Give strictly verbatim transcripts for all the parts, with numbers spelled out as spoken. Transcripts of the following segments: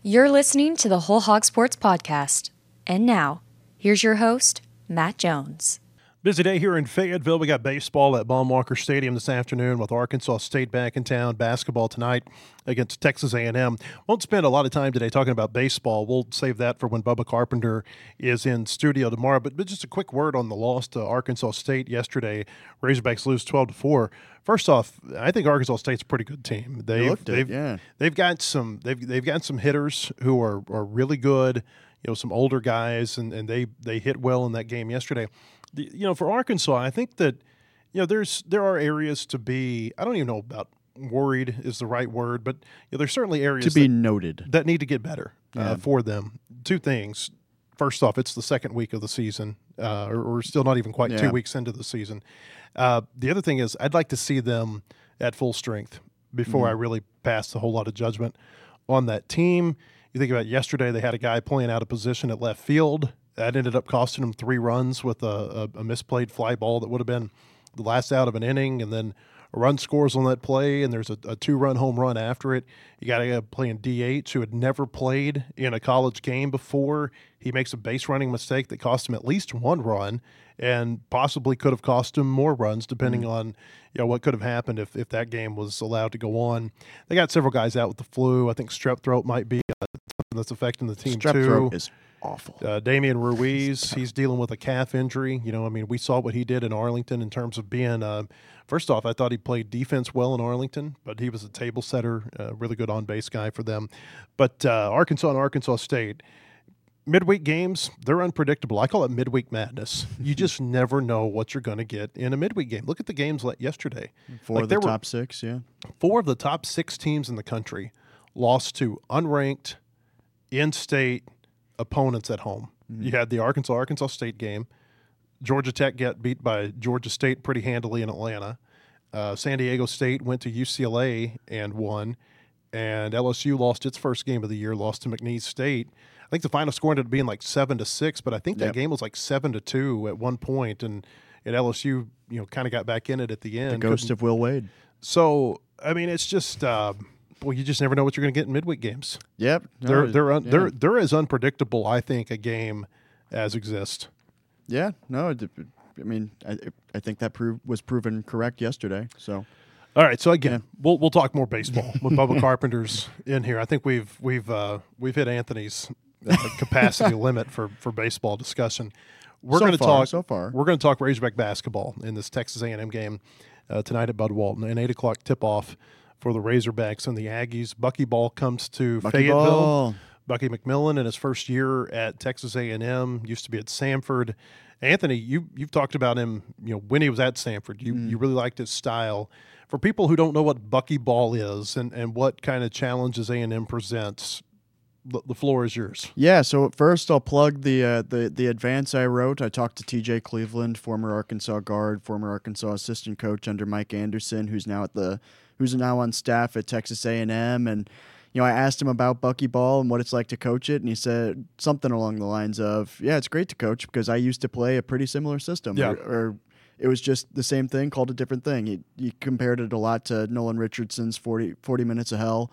You're listening to the Whole Hog Sports Podcast. And now, here's your host, Matt Jones. Busy day here in Fayetteville. We got baseball at Baum-Walker Stadium this afternoon with Arkansas State back in town. Basketball tonight against Texas A and M. Won't spend a lot of time today talking about baseball. We'll save that for when Bubba Carpenter is in studio tomorrow. But, but just a quick word on the loss to Arkansas State yesterday. Razorbacks lose twelve to four. First off, I think Arkansas State's a pretty good team. They've looked it, they've yeah. they've got some they've they've got some hitters who are are really good. You know, some older guys, and, and they they hit well in that game yesterday. The, you know, for Arkansas, I think that, you know, there's there are areas to be, I don't even know about worried is the right word, but you know, there's certainly areas To be that, noted. that need to get better uh, Yeah. for them. Two things. First off, it's the second week of the season, uh, or, or still not even quite Yeah. two weeks into the season. Uh, the other thing is I'd like to see them at full strength before Mm. I really pass a whole lot of judgment on that team. You think about yesterday, they had a guy playing out of position at left field. That ended up costing them three runs with a, a, a misplayed fly ball that would have been the last out of an inning, and then a run scores on that play, and there's a, a two-run home run after it. You got a guy playing D H who had never played in a college game before. He makes a base-running mistake that cost him at least one run and possibly could have cost him more runs, depending Mm. on you know what could have happened if, if that game was allowed to go on. They got several guys out with the flu. I think strep throat might be uh, something that's affecting the team Strep too. throat is awful. Uh, Damian Ruiz, he's dealing with a calf injury. You know, I mean, we saw what he did in Arlington in terms of being, uh, first off, I thought he played defense well in Arlington, but he was a table setter, a really good on-base guy for them. But uh, Arkansas and Arkansas State, midweek games, they're unpredictable. I call it midweek madness. You just never know what you're going to get in a midweek game. Look at the games like yesterday. Four Like, of the there were- top six, yeah. Four of the top six teams in the country lost to unranked, in-state opponents at home. Mm-hmm. You had the Arkansas-Arkansas State game. Georgia Tech got beat by Georgia State pretty handily in Atlanta. Uh, San Diego State went to U C L A and won. And L S U lost its first game of the year, lost to McNeese State. I think the final score ended up being like seven to six, but I think that Yep. game was like seven to two at one point, and and L S U, you know, kind of got back in it at the end. The ghost Couldn't- of Will Wade. So I mean, it's just, uh, well, you just never know what you're going to get in midweek games. Yep. No, They're they're un, yeah. they're they're as unpredictable, I think, a game as exists. Yeah, no, it, I mean, I, I think that prov- was proven correct yesterday. So, All right, so again, Yeah. we'll we'll talk more baseball with Bubba Carpenter's in here. I think we've we've uh, we've hit Anthony's uh, capacity limit for, for baseball discussion. We're So going to far, talk so far. We're going to talk Razorback basketball in this Texas A and M game uh, tonight at Bud Walton, an eight o'clock tip off for the Razorbacks and the Aggies. Bucky Ball comes to Bucky Fayetteville. Ball. Bucky McMillan in his first year at Texas A and M, used to be at Samford. Anthony, you you've talked about him, you know, when he was at Samford. You Mm. you really liked his style. For people who don't know what Bucky Ball is and, and what kind of challenges A and M presents, the, the floor is yours. Yeah, so first I'll plug the uh, the the advance I wrote. I talked to T J Cleveland, former Arkansas guard, former Arkansas assistant coach under Mike Anderson, who's now at the who's now on staff at Texas A and M, and you know, I asked him about Bucky Ball and what it's like to coach it, and he said something along the lines of, "Yeah, it's great to coach because I used to play a pretty similar system." Yeah. Or, or it was just the same thing called a different thing. He, he compared it a lot to Nolan Richardson's forty, forty minutes of hell.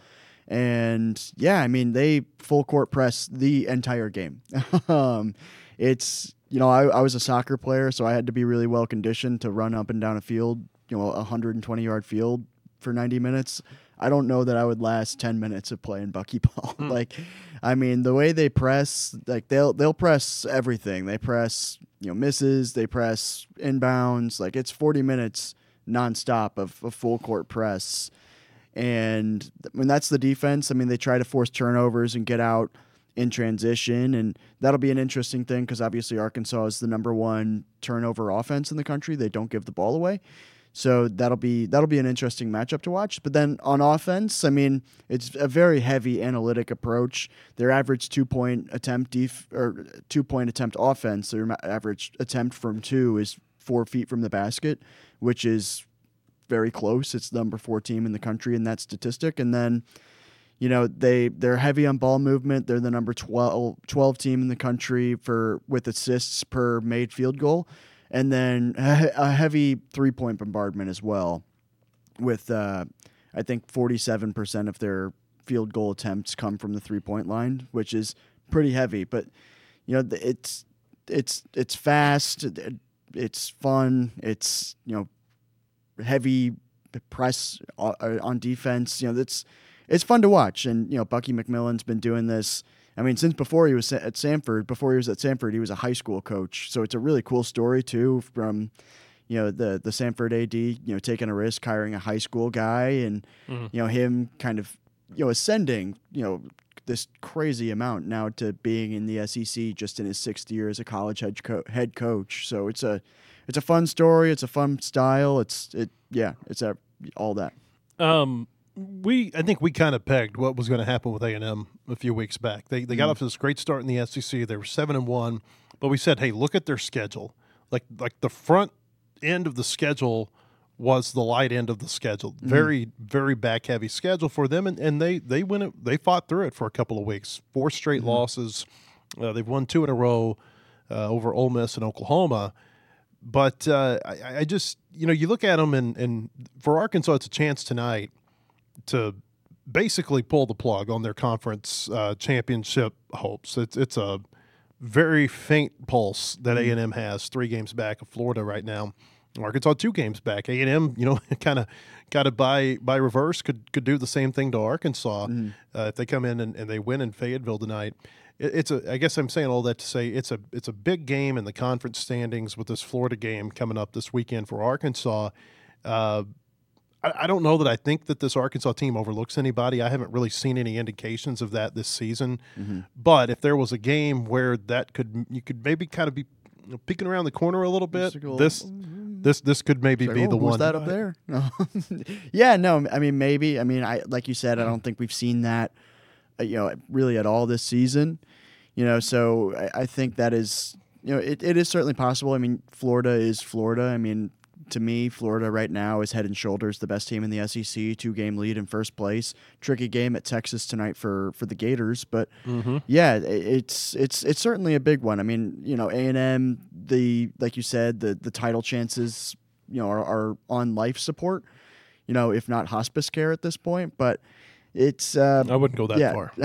And yeah, I mean, they full court press the entire game. um, it's, you know, I, I was a soccer player, so I had to be really well conditioned to run up and down a field, you know, a one hundred twenty yard field for ninety minutes. I don't know that I would last ten minutes of playing Bucky Ball. Mm. Like, I mean, the way they press, like they'll they'll press everything. They press, you know, misses, they press inbounds. Like it's forty minutes nonstop of a full court press. And when that's the defense, I mean, they try to force turnovers and get out in transition, and that'll be an interesting thing because obviously Arkansas is the number one turnover offense in the country. They don't give the ball away. So that'll be that'll be an interesting matchup to watch. But then on offense, I mean, it's a very heavy analytic approach. Their average two point attempt def- or two point attempt offense, their ma- average attempt from two is four feet from the basket, which is very close. It's the number four team in the country in that statistic. And then, you know, they they're heavy on ball movement. They're the number twelve, twelve team in the country for with assists per made field goal. And then a heavy three-point bombardment as well, with uh, I think forty-seven percent of their field goal attempts come from the three point line, which is pretty heavy. But you know, it's it's it's fast, it's fun, it's you know heavy press on defense. You know, that's it's fun to watch. And you know, Bucky McMillan's been doing this. I mean, since before he was at Samford, before he was at Samford, he was a high school coach. So it's a really cool story too, from you know the the Samford A D, you know, taking a risk, hiring a high school guy, and mm-hmm. you know him kind of you know ascending, you know, this crazy amount now to being in the S E C just in his sixth year as a college head co- head coach. So it's a it's a fun story. It's a fun style. It's it yeah. It's a, all that. Um, we I think we kind of pegged what was going to happen with A and M a few weeks back. They they got mm. off to this great start in the S E C. They were seven and one, but we said, hey, look at their schedule. Like like the front end of the schedule was the light end of the schedule. Mm. Very very back heavy schedule for them, and, and they they went it, they fought through it for a couple of weeks. Four straight mm-hmm. losses. Uh, they've won two in a row uh, over Ole Miss and Oklahoma. But uh, I, I just, you know, you look at them, and, and for Arkansas, it's a chance tonight to basically pull the plug on their conference uh, championship hopes. It's it's a very faint pulse that A and M has, three games back of Florida right now. Arkansas two games back. A and M, you know, kind of got it by by reverse. Could could do the same thing to Arkansas mm. uh, if they come in and, and they win in Fayetteville tonight. It's a. I guess I'm saying all that to say it's a. It's a big game in the conference standings with this Florida game coming up this weekend for Arkansas. Uh, I, I don't know that I think that this Arkansas team overlooks anybody. I haven't really seen any indications of that this season. Mm-hmm. But if there was a game where that could, you could maybe kind of be peeking around the corner a little bit. This, this, this could maybe like, be oh, the who's one. That up there? No. yeah, no. I mean, maybe. I mean, I like you said. I don't think we've seen that. You know, really at all this season. You know, so I, I think that is, you know, it, it is certainly possible. I mean, Florida is Florida. I mean, to me, Florida right now is head and shoulders the best team in the S E C, two-game lead in first place. Tricky game at Texas tonight for, for the Gators. But, mm-hmm. yeah, it, it's it's it's certainly a big one. I mean, you know, A and M, the like you said, the, the title chances, you know, are, are on life support, you know, if not hospice care at this point. But it's uh, – I wouldn't go that yeah. far.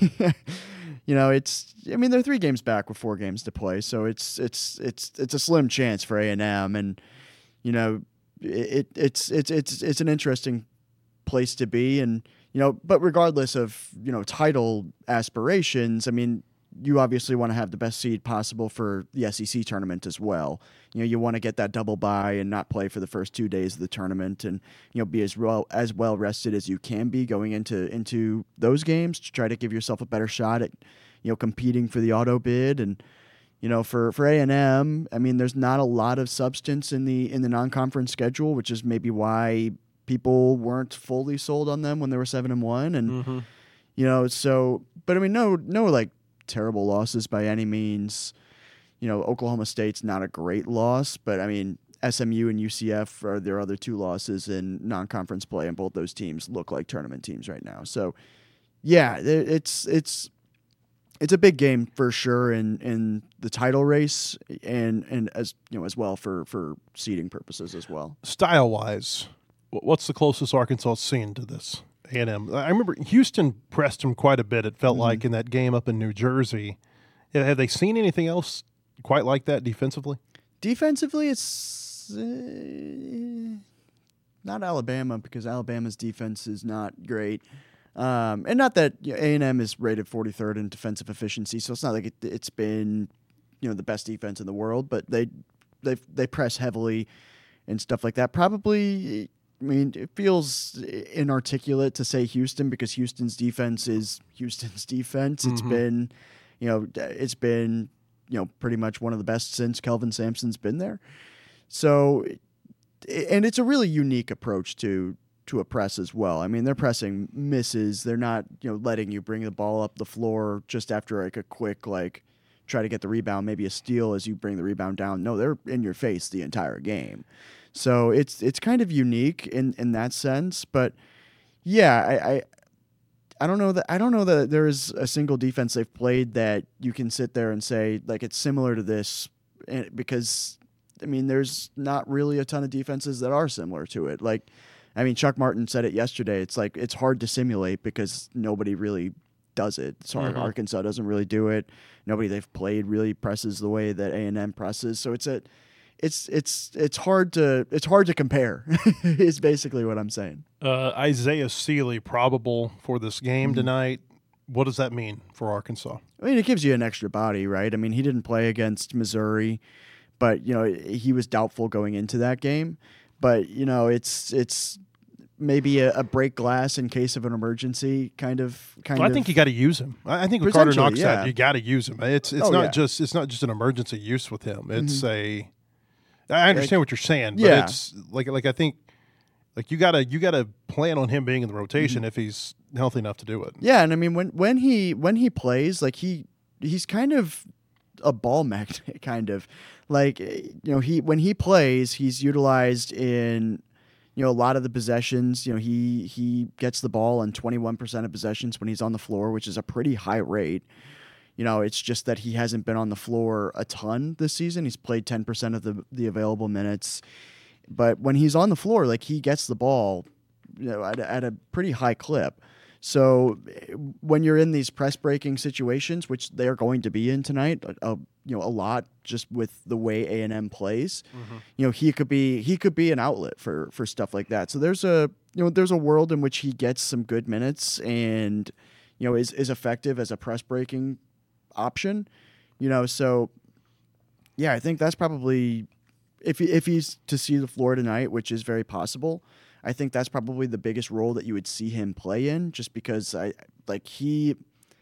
You know, it's. I mean, they're three games back with four games to play, so it's it's it's it's a slim chance for A and M, and you know, it it's it's it's it's an interesting place to be, and you know, but regardless of you know title aspirations, I mean, you obviously want to have the best seed possible for the S E C tournament as well. You know, you want to get that double bye and not play for the first two days of the tournament, and you know, be as well as well rested as you can be going into into those games to try to give yourself a better shot at you know competing for the auto bid. And you know, for for A and M, I mean, there's not a lot of substance in the in the non-conference schedule, which is maybe why people weren't fully sold on them when they were seven and one, and mm-hmm. you know, so but I mean, no no like. terrible losses by any means. You know, Oklahoma State's not a great loss, but I mean, S M U and U C F are their other two losses in non-conference play, and both those teams look like tournament teams right now. So, yeah, it's it's it's a big game for sure in, in the title race, and and as you know as well for for seeding purposes as well. Style wise, what's the closest Arkansas seen to this? A and M. I remember Houston pressed him quite a bit, it felt mm-hmm. like, in that game up in New Jersey. Have they seen anything else quite like that defensively? Defensively, it's uh, not Alabama, because Alabama's defense is not great. Um, and not that you know, A and M is rated forty-third in defensive efficiency, so it's not like it, it's been you know the best defense in the world, but they they they press heavily and stuff like that. Probably... I mean, it feels inarticulate to say Houston, because Houston's defense is Houston's defense. Mm-hmm. It's been, you know, it's been, you know, pretty much one of the best since Kelvin Sampson's been there. So, and it's a really unique approach to to a press as well. I mean, they're pressing misses. They're not, you know, letting you bring the ball up the floor just after like a quick, like, try to get the rebound, maybe a steal as you bring the rebound down. No, they're in your face the entire game. So it's it's kind of unique in, in that sense, but yeah, I, I I don't know that I don't know that there is a single defense they've played that you can sit there and say like it's similar to this, because I mean there's not really a ton of defenses that are similar to it. Like I mean, Chuck Martin said it yesterday. It's like it's hard to simulate because nobody really does it. So Mhm. Arkansas doesn't really do it. Nobody they've played really presses the way that A and M presses. So it's a, it's it's it's hard to it's hard to compare. Is basically what I'm saying. Uh, Isaiah Sealy probable for this game Mm-hmm. tonight. What does that mean for Arkansas? I mean, it gives you an extra body, right? I mean, he didn't play against Missouri, but you know he was doubtful going into that game. But you know, it's it's maybe a, a break glass in case of an emergency kind of kind Well, I of. think you got to use him. I I think with Carter Potentially, Knox yeah. out, you got to use him. It's it's Oh, not yeah. just it's not just an emergency use with him. It's a. I understand what you're saying, but Yeah. it's like like I think like you gotta you gotta plan on him being in the rotation Mm-hmm. if he's healthy enough to do it. Yeah, and I mean when when he when he plays, like he he's kind of a ball magnet, kind of like you know he when he plays, he's utilized in you know a lot of the possessions. You know he he gets the ball on twenty-one percent of possessions when he's on the floor, which is a pretty high rate. You know, it's just that he hasn't been on the floor a ton this season. He's played ten percent of the the available minutes, but when he's on the floor, like he gets the ball, you know, at a, at a pretty high clip. So eh, when you're in these press breaking situations, which they are going to be in tonight, uh, you know, a lot just with the way A and M plays, you know, he could be he could be an outlet for for stuff like that. So there's a you know there's a world in which he gets some good minutes and you know is is effective as a press breaking option. You know, so yeah, I think that's probably if he, if he's to see the floor tonight, which is very possible. I think that's probably the biggest role that you would see him play in, just because I like he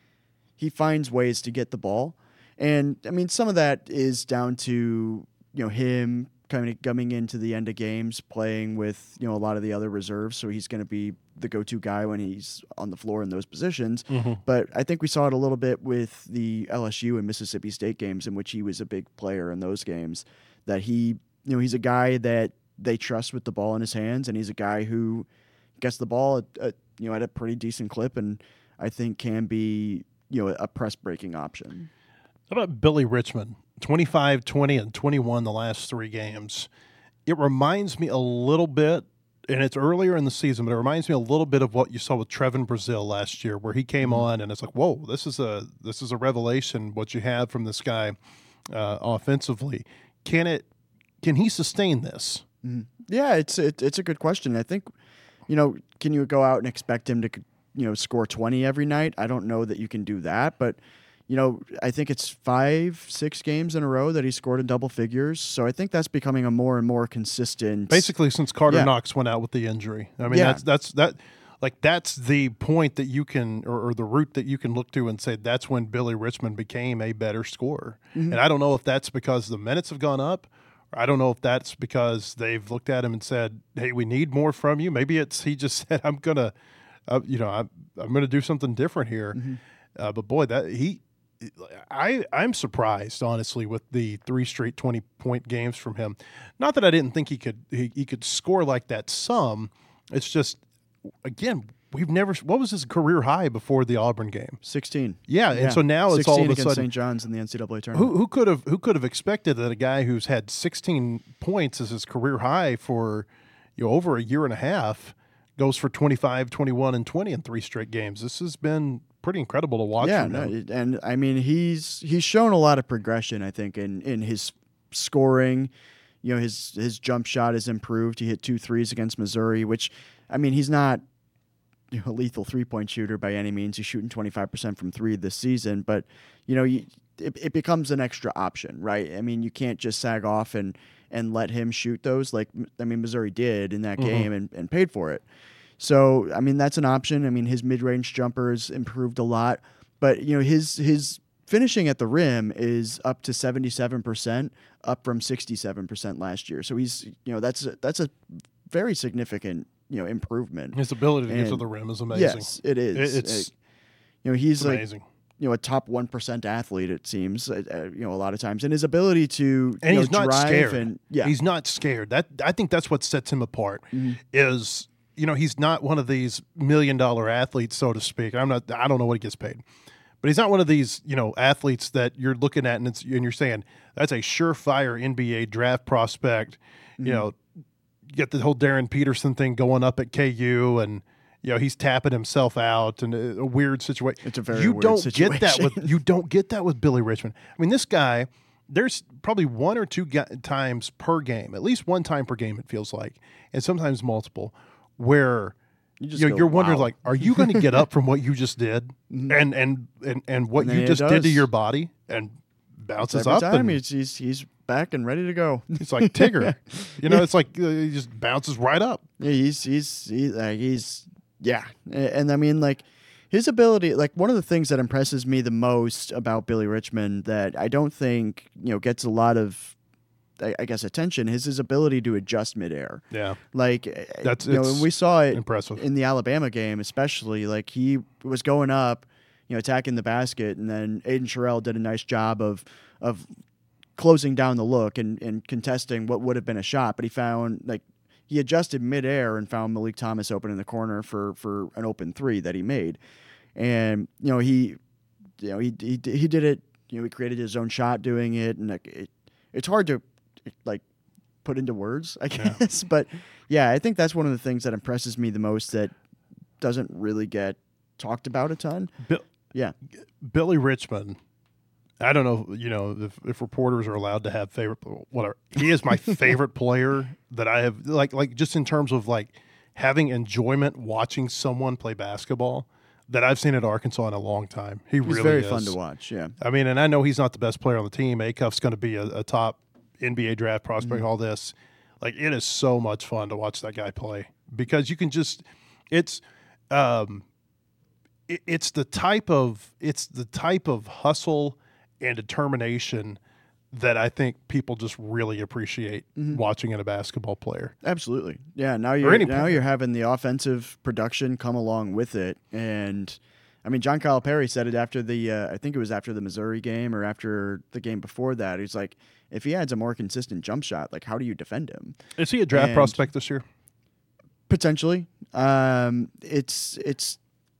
he finds ways to get the ball, and I mean some of that is down to you know him kind of coming into the end of games, playing with you know a lot of the other reserves, so he's going to be the go-to guy when he's on the floor in those positions. But I think we saw it a little bit with the L S U and Mississippi State games, in which he was a big player in those games. That he you know he's a guy that they trust with the ball in his hands, and he's a guy who gets the ball at, at, you know at a pretty decent clip, and I think can be you know a press breaking option. How about Billy Richmond? twenty-five, twenty, and twenty-one the last three games. It reminds me a little bit, and it's earlier in the season, but it reminds me a little bit of what you saw with Trevin Brazil last year, where he came Mm-hmm. on and it's like, whoa, this is a this is a revelation what you have from this guy uh, offensively. Can it? Can he sustain this? Yeah, it's it, it's a good question. I think, you know, can you go out and expect him to, you know, score twenty every night? I don't know that you can do that, but, you know, I think it's five, six games in a row that he scored in double figures. So I think that's becoming a more and more consistent. Basically, since Carter Yeah. Knox went out with the injury. I mean, Yeah. that's that's that. Like that's the point that you can, or, or the route that you can look to and say that's when Billy Richmond became a better scorer. Mm-hmm. And I don't know if that's because the minutes have gone up. I don't know if that's because they've looked at him and said, "Hey, we need more from you." Maybe it's he just said, "I'm gonna, uh, you know, I'm I'm gonna do something different here." Mm-hmm. Uh, but boy, that he, I I'm surprised honestly with the three straight twenty point games from him. Not that I didn't think he could he, he could score like that some. It's just again we've never. What was his career high before the Auburn game? sixteen. Yeah, and so now it's all of a against sudden Saint John's in the N C double A tournament. who who could have who could have expected that a guy who's had sixteen points as his career high for you know over a year and a half goes for twenty-five, twenty-one, and twenty in three straight games. This has been pretty incredible to watch. Yeah, from no, him. it- and I mean he's he's shown a lot of progression. I think in in his scoring. You know his his jump shot has improved. He hit two threes against Missouri, which I mean he's not you know, a lethal three point shooter by any means. He's shooting twenty-five percent from three this season, but you know you, it, it becomes an extra option, right? I mean you can't just sag off and and let him shoot those like I mean Missouri did in that Mhm. game and, and paid for it. So I mean that's an option. I mean his mid range jumpers improved a lot, but you know his his finishing at the rim is up to seventy-seven percent, up from sixty-seven percent last year. So he's you know that's a, that's a very significant you know improvement. His ability to get to And- the rim is amazing. Yes, it is. It- it's- Uh, you know he's It's like amazing. you know a top one percent athlete. It seems uh, uh, you know a lot of times, and his ability to And you he's know, not drive scared. and yeah, He's not scared. That I think that's what sets him apart. Mm-hmm. Is you know he's not one of these million dollar athletes, so to speak. I'm not. I don't know what he gets paid, but he's not one of these you know athletes that you're looking at and it's and you're saying that's a surefire N B A draft prospect. Mm-hmm. You know, you got the whole Darren Peterson thing going up at K U, and you know he's tapping himself out, and a, a weird situation. It's a very you weird don't situation. get that with you don't get that with Billy Richmond. I mean, this guy, there's probably one or two ga- times per game, at least one time per game, it feels like, and sometimes multiple, where You just you know, go, you're wondering wow. like, are you going to get up from what you just did, and and and and what And then you he just did to does. your body, and bounces Every up, time and he's, he's he's back and ready to go. it's like Tigger, you know, it's like uh, he just bounces right up. Yeah, he's he's he's like he's yeah, and, and I mean like his ability. Like one of the things that impresses me the most about Billy Richmond that I don't think you know gets a lot of, I, I guess, attention is his ability to adjust midair. Yeah, Like That's- you know, it's and we saw it impressive. in the Alabama game, especially. Like he was going up, you know, attacking the basket, and then Aiden Sherrill did a nice job of of closing down the look and, and contesting what would have been a shot, but he found like he adjusted midair and found Malik Thomas open in the corner for for an open three that he made, and you know he, you know he he he did it. You know he created his own shot doing it, and like, it, it's hard to like put into words, I guess. But yeah, I think that's one of the things that impresses me the most that doesn't really get talked about a ton. Bill, Yeah, Billy Richmond. I don't know, you know, if, if reporters are allowed to have favorite, whatever. He is my favorite player that I have, like, like just in terms of like having enjoyment watching someone play basketball that I've seen at Arkansas in a long time. He he's really very is. fun to watch. Yeah, I mean, and I know he's not the best player on the team. Acuff's going to be a, a top N B A draft prospect. Mm-hmm. All this, like, it is so much fun to watch that guy play because you can just, it's, um, it, it's the type of it's the type of hustle and determination that I think people just really appreciate Mm-hmm. watching in a basketball player. absolutely. Yeah, now you're any now player. you're having the offensive production come along with it, and I mean John Calipari said it after the uh, I think it was after the Missouri game or after the game before that. He's like, if he adds a more consistent jump shot, like how do you defend him? Is he a draft And- prospect this year? Potentially, um, it's it's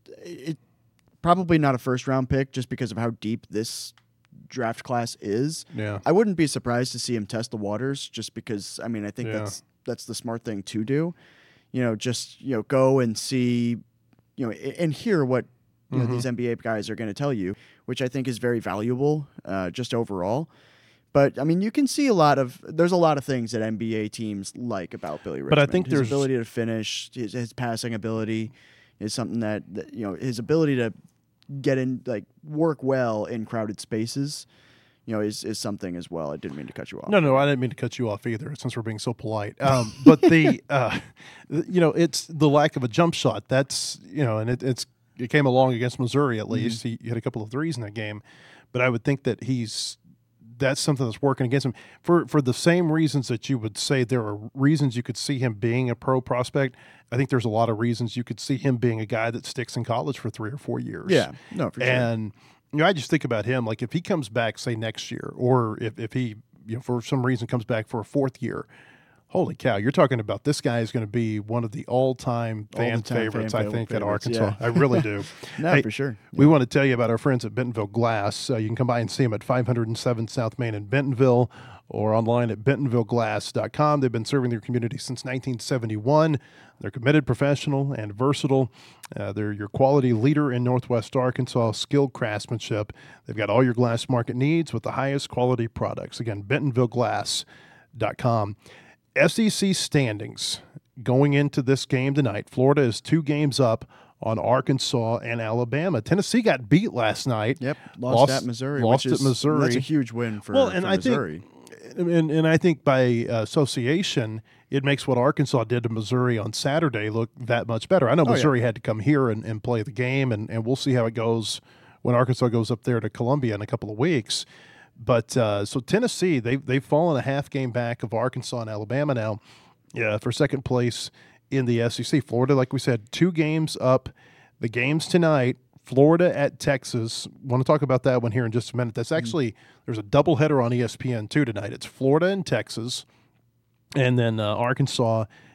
it probably not a first round pick just because of how deep this draft class is. Yeah. I wouldn't be surprised to see him test the waters just because I mean I think Yeah. that's that's the smart thing to do. You know, just you know go and see, you know, a- and hear what you know Mhm. these N B A guys are going to tell you, which I think is very valuable uh, just overall. But I mean, you can see a lot of there's a lot of things that N B A teams like about Billy Richmond. But I think his there's- ability to finish, his, his passing ability is something that, that you know his ability to get in like work well in crowded spaces, you know, is is something as well. I didn't mean to cut you off. No, no, I didn't mean to cut you off either, since we're being so polite. Um, but the, uh, you know, it's the lack of a jump shot. That's you know, and it, it's it came along against Missouri at least. He, he had a couple of threes in that game, but I would think that he's that's something that's working against him for for the same reasons that you would say there are reasons you could see him being a pro prospect. I think there's a lot of reasons you could see him being a guy that sticks in college for three or four years. Yeah, no, for sure. And you know, I just think about him like if he comes back, say next year, or if, if he, you know, for some reason comes back for a fourth year, holy cow, you're talking about this guy is going to be one of the all-time fan All-the-time favorites, fan I think, at favorites, Arkansas. yeah. I really do. No, Hey, for sure. We want to tell you about our friends at Bentonville Glass. Uh, you can come by and see them at five oh seven South Main in Bentonville or online at bentonville glass dot com. They've been serving their community since nineteen seventy-one. They're committed, professional, and versatile. Uh, they're your quality leader in Northwest Arkansas, skilled craftsmanship. They've got all your glass market needs with the highest quality products. Again, bentonville glass dot com. S E C standings going into this game tonight. Florida is two games up on Arkansas and Alabama. Tennessee got beat last night. Yep, lost, at Missouri. Lost which is, at Missouri. That's a huge win for, Well, and for I Missouri. think, and, and I think by association, it makes what Arkansas did to Missouri on Saturday look that much better. I know Oh, yeah. Missouri had to come here and, and play the game, and, and we'll see how it goes when Arkansas goes up there to Columbia in a couple of weeks. But uh, so Tennessee, they they've fallen a half game back of Arkansas and Alabama now, yeah, for second place in the S E C. Florida, like we said, two games up. The games tonight, Florida at Texas. Want to talk about that one here in just a minute. That's actually there's a doubleheader on E S P N two tonight. It's Florida and Texas, and then uh, Arkansas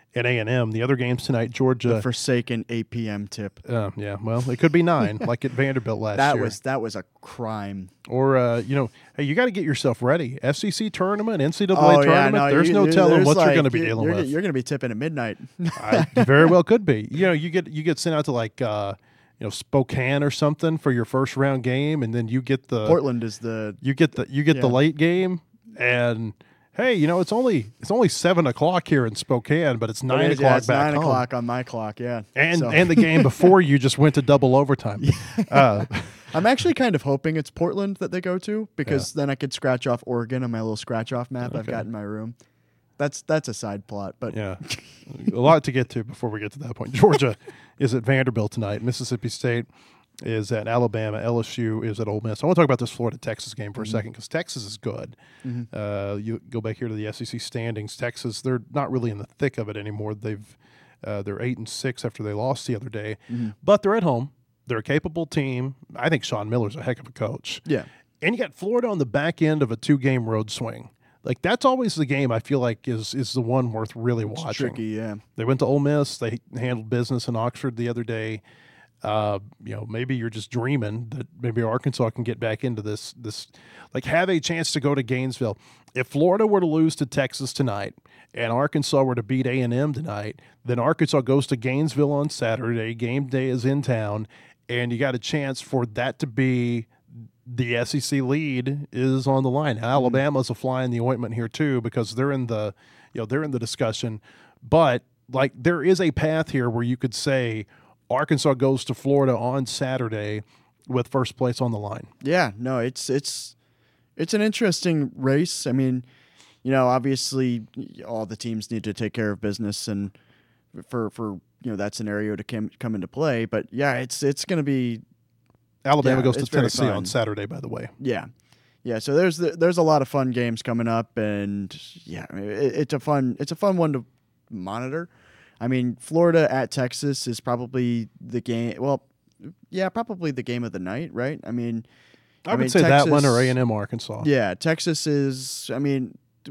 and A and M. The other games tonight, Georgia. The forsaken eight p.m. tip. Uh, yeah, well, it could be nine, like at Vanderbilt last That year. was that was a crime. Or, uh, you know, hey, you got to get yourself ready. S E C tournament, N C double A Oh, yeah, tournament, no, there's you- no you- telling there's what you're like- going to be you're- dealing you're, with. You're going to be tipping at midnight. I very well could be. You know, you get you get sent out to like uh, you know Spokane or something for your first round game, and then you get the Portland is the you get the you get the Yeah. late game, and hey, you know it's only it's only seven o'clock here in Spokane, but it's nine yeah, o'clock it's back nine home. o'clock on my clock. Yeah, And So- and the game before you just went to double overtime. Uh, I'm actually kind of hoping it's Portland that they go to because then I could scratch off Oregon on my little scratch off map I've Okay. got in my room. That's that's a side plot, but Yeah, a lot to get to before we get to that point. Georgia is at Vanderbilt tonight. Mississippi State is at Alabama. L S U is at Ole Miss. I want to talk about this Florida-Texas game for a second because Texas is good. Uh, you go back here to the S E C standings. Texas, they're not really in the thick of it anymore. They've uh, they're eight and six after they lost the other day, but they're at home. They're a capable team. I think Sean Miller's a heck of a coach. yeah. And you got Florida on the back end of a two-game road swing. Like that's always the game I feel like is is the one worth really It's watching. tricky, yeah. They went to Ole Miss. They handled business in Oxford the other day. Uh, you know, maybe you're just dreaming that maybe Arkansas can get back into this. This like have a chance to go to Gainesville. If Florida were to lose to Texas tonight and Arkansas were to beat A and M tonight, then Arkansas goes to Gainesville on Saturday. Game day is in town, and you got a chance for that to be the S E C lead is on the line. Now, Alabama's a fly in the ointment here too because they're in the, you know, they're in the discussion. But like there is a path here where you could say Arkansas goes to Florida on Saturday with first place on the line. Yeah, no, it's it's it's an interesting race. I mean, you know, obviously all the teams need to take care of business and for for you know that scenario to come come into play. But yeah, it's it's going to be Alabama Yeah, goes to it's very Tennessee on fun. Saturday, by the way. yeah. Yeah, so there's the, there's a lot of fun games coming up, and yeah, I mean, it, it's a fun it's a fun one to monitor. I mean, Florida at Texas is probably the game. Well, yeah, probably the game of the night, right? I mean, I, would mean, say that one or Texas- A and M Arkansas. Yeah, Texas is. I mean, d-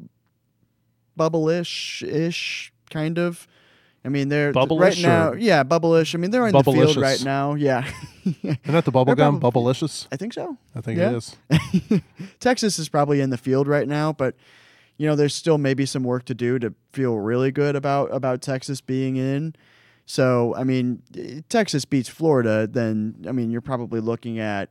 bubble-ish ish kind of. I mean, they're right Bubble-ish now. or- Yeah, bubble-ish. I mean, they're in the field Bubble-licious. right now. Yeah, Isn't that the bubble They're gum? probably- Bubblicious? I think so. I think Yeah. it is. Texas is probably in the field right now, but you know, there's still maybe some work to do to feel really good about about Texas being in. So, I mean, eh, Texas beats Florida, then I mean, you're probably looking at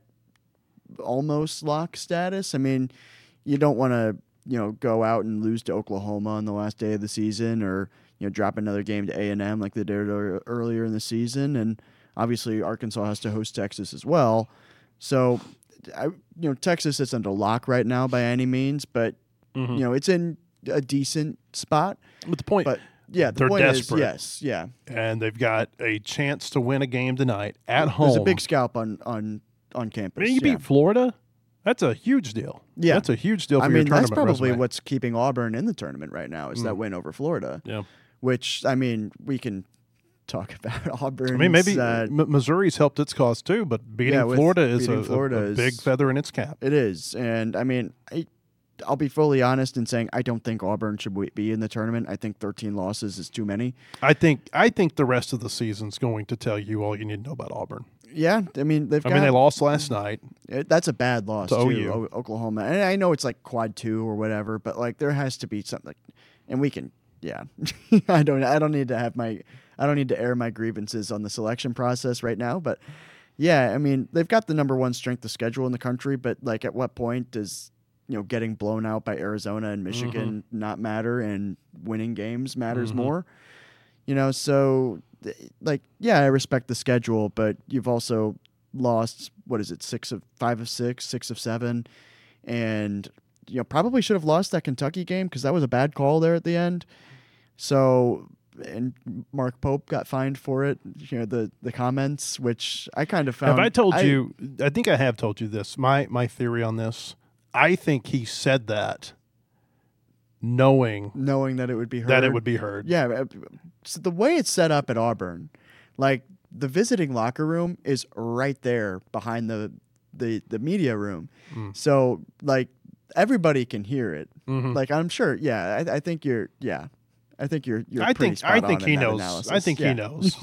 almost lock status. I mean, you don't want to, you know, go out and lose to Oklahoma on the last day of the season or, you know, drop another game to A and M like they did ear- earlier in the season, and obviously Arkansas has to host Texas as well. So, I, you know, Texas isn't a lock right now by any means, but Mhm. you know, it's in a decent spot. But the point, But yeah, the They're point desperate. is, yes, yeah, and they've got a chance to win a game tonight at home. there's a big scalp on on on campus. I mean, you yeah. beat Florida. That's a huge deal. Yeah. That's a huge deal for I your mean, that's tournament probably resume. what's keeping Auburn in the tournament right now is Mm. that win over Florida. Yeah. Which I mean, we can talk about Auburn. I mean, maybe uh, M- Missouri's helped its cause too, but beating Yeah, with Florida is beating a, a- Florida a is- big feather in its cap. it is, and I mean, I, I'll be fully honest in saying I don't think Auburn should w- be in the tournament. I think thirteen losses is too many. I think I think the rest of the season's going to tell you all you need to know about Auburn. Yeah, I mean they've I got mean, they lost last night. It, that's a bad loss To to O U. O- Oklahoma, and I know it's like quad two or whatever, but like there has to be something, and we can, yeah. I don't, I don't need to have my, I don't need to air my grievances on the selection process right now, but yeah, I mean they've got the number one strength of schedule in the country, but like at what point does you know getting blown out by Arizona and Michigan not matter, and winning games matters Mhm. more? You know, so th- like yeah, I respect the schedule, but you've also lost what is it six of five of six six of seven, and you know probably should have lost that Kentucky game because that was a bad call there at the end. So and Mark Pope got fined for it. You know the the comments, which I kind of found. Have I told you? I think I have told you this. My my theory on this. I think he said that knowing knowing that it would be heard? that it would be heard. Yeah, uh, so the way it's set up at Auburn, like the visiting locker room is right there behind the the, the media room. Mm. So like everybody can hear it. Mhm. Like I'm sure, yeah, I, I think you're, yeah, I think you're you're I pretty think spot I think on he in that knows. analysis. I think Yeah. he knows.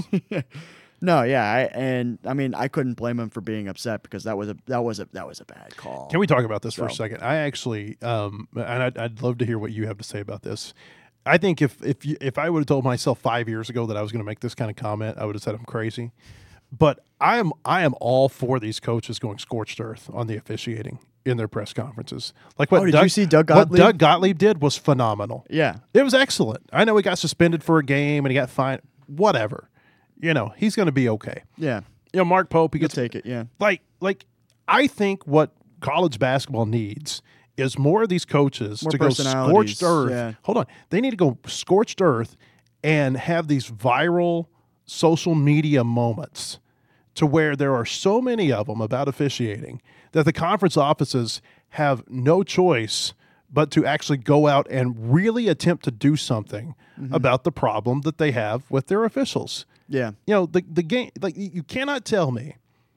No, yeah, I, and I mean, I couldn't blame him for being upset because that was a that was a that was a bad call. Can we talk about this for a So- second? I actually, um, and I'd, I'd love to hear what you have to say about this. I think if if you, if I would have told myself five years ago that I was going to make this kind of comment, I would have said I'm crazy. But I am I am all for these coaches going scorched earth on the officiating in their press conferences. Like what Oh, did Doug, you see Doug what Gottlieb? Doug Gottlieb did was phenomenal. Yeah, It was excellent. I know he got suspended for a game and he got fined. Whatever, you know, he's going to be okay. yeah, You know, Mark Pope, he you'll gets take it. Yeah, like like I think what college basketball needs is more of these coaches More to go personalities, scorched earth. yeah. Hold on. They need to go scorched earth and have these viral social media moments to where there are so many of them about officiating that the conference offices have no choice but to actually go out and really attempt to do something Mm-hmm. about the problem that they have with their officials. yeah, You know, the the game, like you you cannot tell me,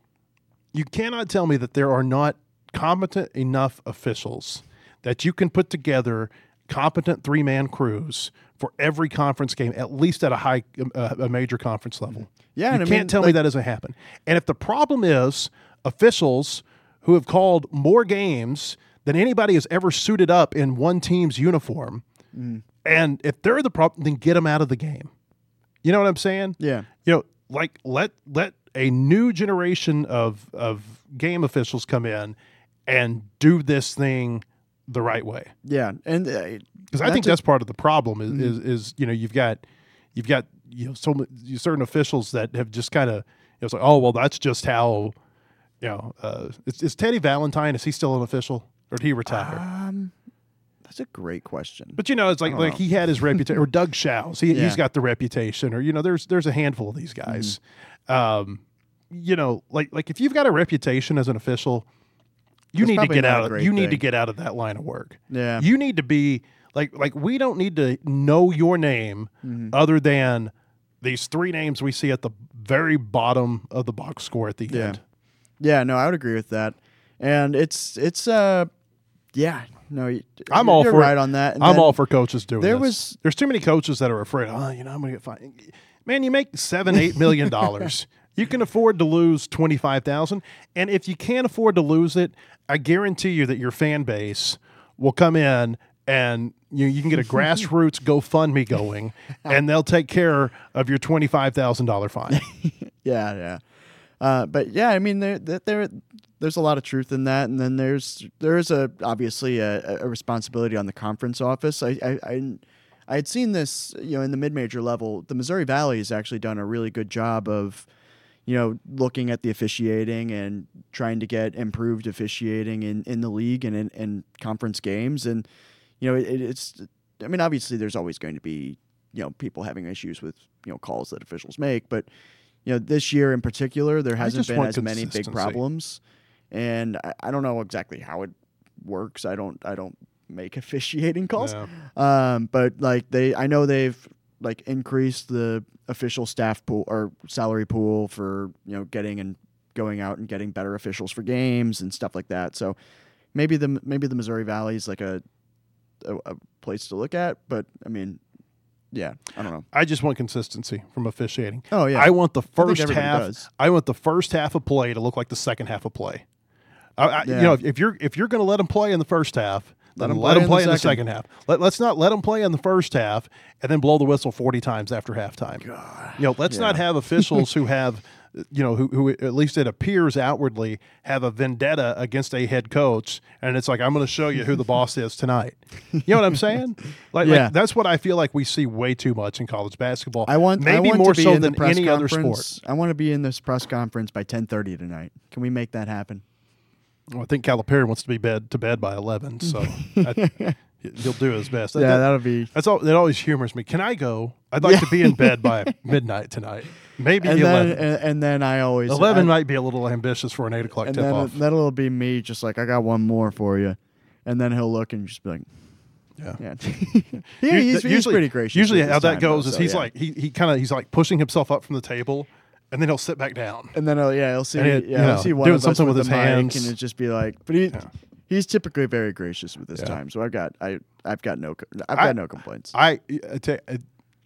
you cannot tell me that there are not competent enough officials that you can put together competent three man crews for every conference game, at least at a high, uh, a major conference level. Yeah, you and I can't mean, tell me like- that doesn't happen. And if the problem is officials who have called more games than anybody has ever suited up in one team's uniform, Mm. and if they're the problem, then get them out of the game. You know what I'm saying? yeah, You know, like let let a new generation of of game officials come in and do this thing the right way. yeah, and uh, Because I think a- that's part of the problem is, is is you know you've got you've got you know so many, certain officials that have just kind of you know, it's like, oh well, that's just how you know uh, is, is Teddy Valentine, is he still an official or did he retire? um, that's a great question. But you know, it's like don't like know. he had his reputation, or Doug Shouse, he, Yeah. he's got the reputation, or you know, there's there's a handful of these guys. Mm-hmm. Um, you know, like like if you've got a reputation as an official, you That's need to probably get not a out. Of, great you need to thing. get out of that line of work. Yeah. You need to be like like we don't need to know your name Mm-hmm. other than these three names we see at the very bottom of the box score at the Yeah. end. Yeah, no, I would agree with that. And it's it's uh, yeah, no, you- I'm you're, all you're for right on that. And I'm then- all for coaches doing there this. was- There's too many coaches that are afraid. Oh, you know, I'm going to get fined. Man, you make seven, eight million dollars. You can afford to lose twenty five thousand, and if you can't afford to lose it, I guarantee you that your fan base will come in and you you can get a grassroots GoFundMe going, and they'll take care of your twenty five thousand dollar fine. Yeah, yeah. Uh, but yeah, I mean, there, there, there, there's a lot of truth in that, and then there's there is a obviously a, a responsibility on the conference office. I, I, I, I had seen this, you know, in the mid-major level. The Missouri Valley has actually done a really good job of, you know, looking at the officiating and trying to get improved officiating in, in the league and in, in conference games, and you know, it, it's. I mean, obviously, there's always going to be, you know, people having issues with, you know, calls that officials make, but you know, this year in particular, there hasn't just been want as many big consistency. problems, and I, I don't know exactly how it works. I don't, I don't make officiating calls, Yeah. um, but like they, I know they've like increased the official staff pool or salary pool for you know getting and going out and getting better officials for games and stuff like that. So maybe the maybe the Missouri Valley is like a, a a place to look at, but I mean, yeah, I don't know. I just want consistency from officiating. Oh yeah, I want the think first everybody half. does. I want the first half of play to look like the second half of play. I, I, You Yeah. know, if, if you're if you're going to let them play in the first half, Let then 'em let play them in play the in the second. second half. Let, let's not let them play in the first half and then blow the whistle forty times after halftime. You know, let's not Yeah. have officials who have, you know, who, who at least it appears outwardly have a vendetta against a head coach, and it's like I'm going to show you who the boss is tonight. You know what I'm saying? Like, Yeah. like that's what I feel like we see way too much in college basketball. I want maybe I want more to be so in than the press any other conference. sport. I want to be in this press conference by ten thirty tonight. Can we make that happen? Well, I think Calipari wants to be bed to bed by eleven, so I, he'll do his best. That- yeah, that- that'll be. that's all. That always humors me. Can I go? I'd like Yeah. to be in bed by midnight tonight. Maybe And then eleven. and, and then I always eleven I, might be a little ambitious for an eight o'clock and tip then off. that'll be me just like I got one more for you, and then he'll look and just be like, Yeah. yeah, yeah, he's, he's pretty gracious. Usually, with how his that time, goes though, is so, he's yeah. like he he kind of he's like pushing himself up from the table, and then he'll sit back down. and then he'll, yeah, he'll see, And it- yeah, you he'll know, see one doing of us something with the his mic, hands. and it just be like, but he, Yeah. he's typically very gracious with his Yeah. time, so I've got I I've got no co- I've got I- no complaints. I, I tell-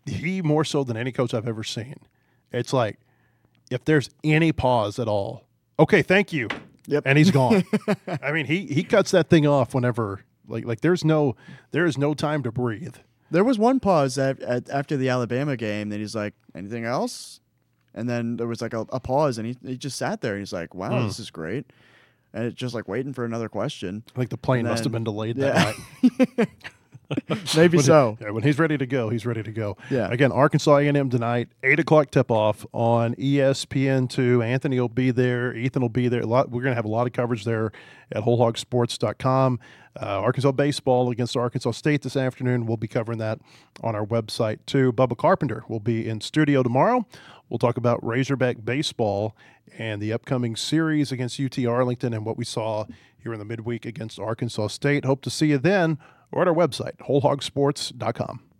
he more so than any coach I've ever seen. It's like, if there's any pause at all, okay, thank you. Yep. And he's gone. I mean, he he cuts that thing off whenever, like like there's no there is no time to breathe. There was one pause at, at, after the Alabama game. Then he's like, anything else? And then there was like a, a pause, and he he just sat there. And he's like, wow, Hmm. this is great. And it's just like waiting for another question. I think the plane And must have then- been delayed yeah. that night. Maybe When- so. yeah, when he's ready to go, he's ready to go. Yeah. Again, Arkansas A and M tonight, eight o'clock tip-off on E S P N two. Anthony will be there. Ethan will be there. A lot, we're going to have a lot of coverage there at whole hog sports dot com. Uh, Arkansas baseball against Arkansas State this afternoon. We'll be covering that on our website, too. Bubba Carpenter will be in studio tomorrow. We'll talk about Razorback baseball and the upcoming series against U T Arlington and what we saw here in the midweek against Arkansas State. Hope to see you then or at our website, whole hog sports dot com.